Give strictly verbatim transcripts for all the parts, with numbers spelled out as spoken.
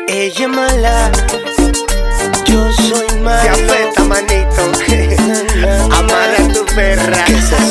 Ella es mala, yo soy malo. Te afecta, manito. Amarra a tu perra que se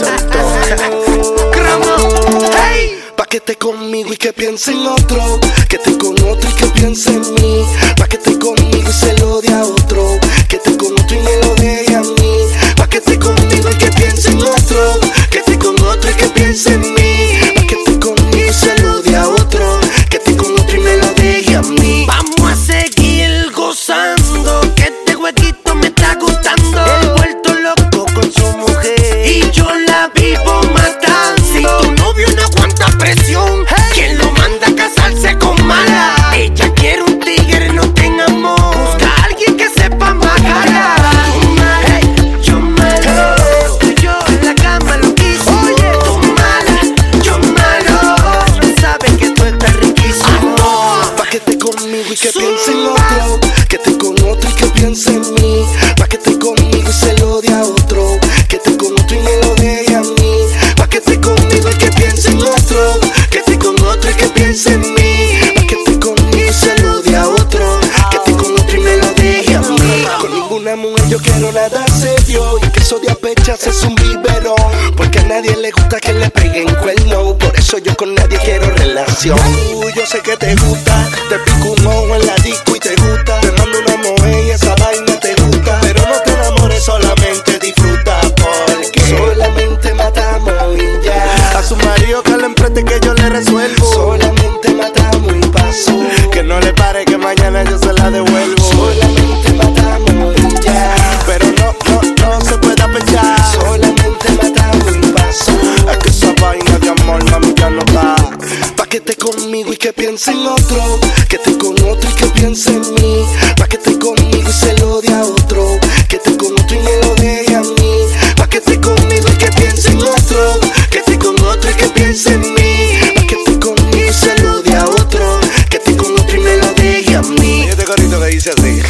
soltó. Cromo, hey. Pa' que esté conmigo y que piense en otro, que esté con otro y que piense en mí. Pa' que esté conmigo y se lo dé a otro, que esté con otro y me lo dé a mí. Pa' que esté conmigo y que piense en otro, que esté con otro y que piense en mí. Pa' que esté conmigo y se lo dé a otro, que esté con otro y me lo dé a mí. Vamos a seguir gozando, que este huequito me está gustando. Él vuelto loco con su mujer y yo la vivo matando. Si tu novio no aguanta presión, hey, ¿quién lo manda a casarse con mala? Ella quiere un tigre, no tenga amor. Busca a alguien que sepa majarla. Tú mala, hey, yo malo. Tú y yo en la cama lo quiso. Oye, tú mala, yo malo. No sabes que tú estás riquísimo. Pa' que esté conmigo y que piense en otro, que esté con otro y que piense en mí. Pa' que esté conmigo y se lo dé a otro, que esté con otro y me lo dé a mí. Pa' que esté conmigo y que piense en otro, que esté con otro y que piense en mí. Pa' que esté conmigo y se lo dé a otro, que esté con otro y me lo dé a mí. Con ninguna mujer yo quiero nada serio, y que eso de apechas es un biberón, porque a nadie le gusta que le peguen cuerno. Por eso yo con nadie quiero relación. Uy, yo sé que te gusta, te pico un ojo en la disco y te gusta. Te mando una mujer y esa vaina te gusta, pero no te enamores, solamente disfruta, porque solamente matamos y ya. A su marido que le empreste que yo le resuelvo. Solamente matamos y paso, Que no le pare que mañana yo se la devuelvo. solamente matamos y ya. Pero no, no, no se puede apechar. Solamente matamos y paso. Es que esa vaina de amor, mami, ya no da. Pa' que esté conmigo y que piense en otro, que esté con otro y que piense en mí. Pa' que esté conmigo y se lo dé a otro, que esté con otro y me lo dé a mí. Pa' que esté conmigo y que piense en otro, que esté con otro y que piense en mí. Pa' que esté conmigo y se lo dé a otro, que esté con otro y me lo dé a mí. Y este corito que dice así: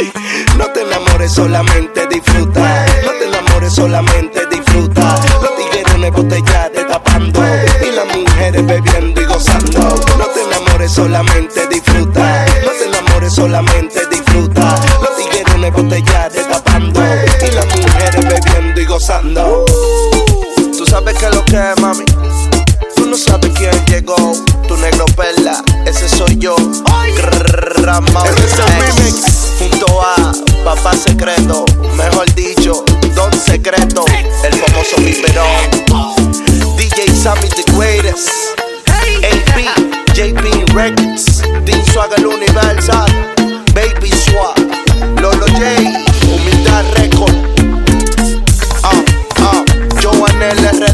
No te enamores, solamente disfruta. No te enamores, solamente disfruta. Los tiguerones botellas te tapando y las mujeres bebiendo y gozando. No te enamores, solamente disfruta. No te enamores, solamente disfruta. Los tiguerones botellas te tapando y las mujeres bebiendo y gozando. tú sabes que lo que es, mami. Tú no sabes quién llegó. Tu negro perla, ese soy yo. Ramón X, junto a Papá Secreto, mejor dicho, Don Secreto, el famoso biberón. D J Sammy the Greatest, A P, J P Records, Dean Swag el Universal, Baby Swag, Lolo J, Humildad Record, ah, ah, Joan L R